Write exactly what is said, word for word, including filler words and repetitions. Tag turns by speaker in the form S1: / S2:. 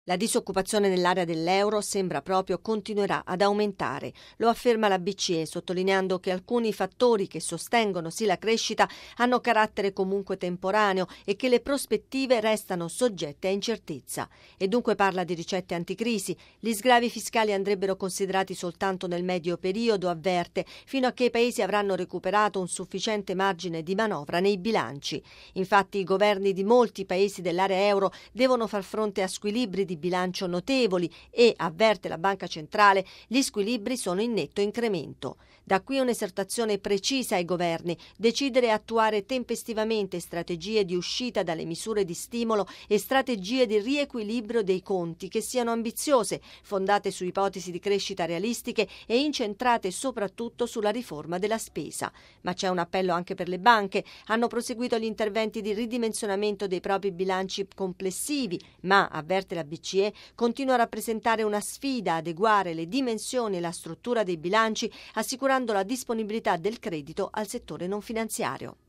S1: La disoccupazione nell'area dell'euro sembra proprio continuerà ad aumentare. Lo afferma la B C E, sottolineando che alcuni fattori che sostengono sì la crescita hanno carattere comunque temporaneo e che le prospettive restano soggette a incertezza. E dunque parla di ricette anticrisi. Gli sgravi fiscali andrebbero considerati soltanto nel medio periodo, avverte, fino a che i paesi avranno recuperato un sufficiente margine di manovra nei bilanci. Infatti i governi di molti paesi dell'area euro devono far fronte a squilibri di bilancio notevoli e, avverte la Banca Centrale, gli squilibri sono in netto incremento. Da qui un'esortazione precisa ai governi: decidere e attuare tempestivamente strategie di uscita dalle misure di stimolo e strategie di riequilibrio dei conti che siano ambiziose, fondate su ipotesi di crescita realistiche e incentrate soprattutto sulla riforma della spesa. Ma c'è un appello anche per le banche. Hanno proseguito gli interventi di ridimensionamento dei propri bilanci complessivi, ma, avverte la B C E, continua a rappresentare una sfida adeguare le dimensioni e la struttura dei bilanci, assicurando la disponibilità del credito al settore non finanziario.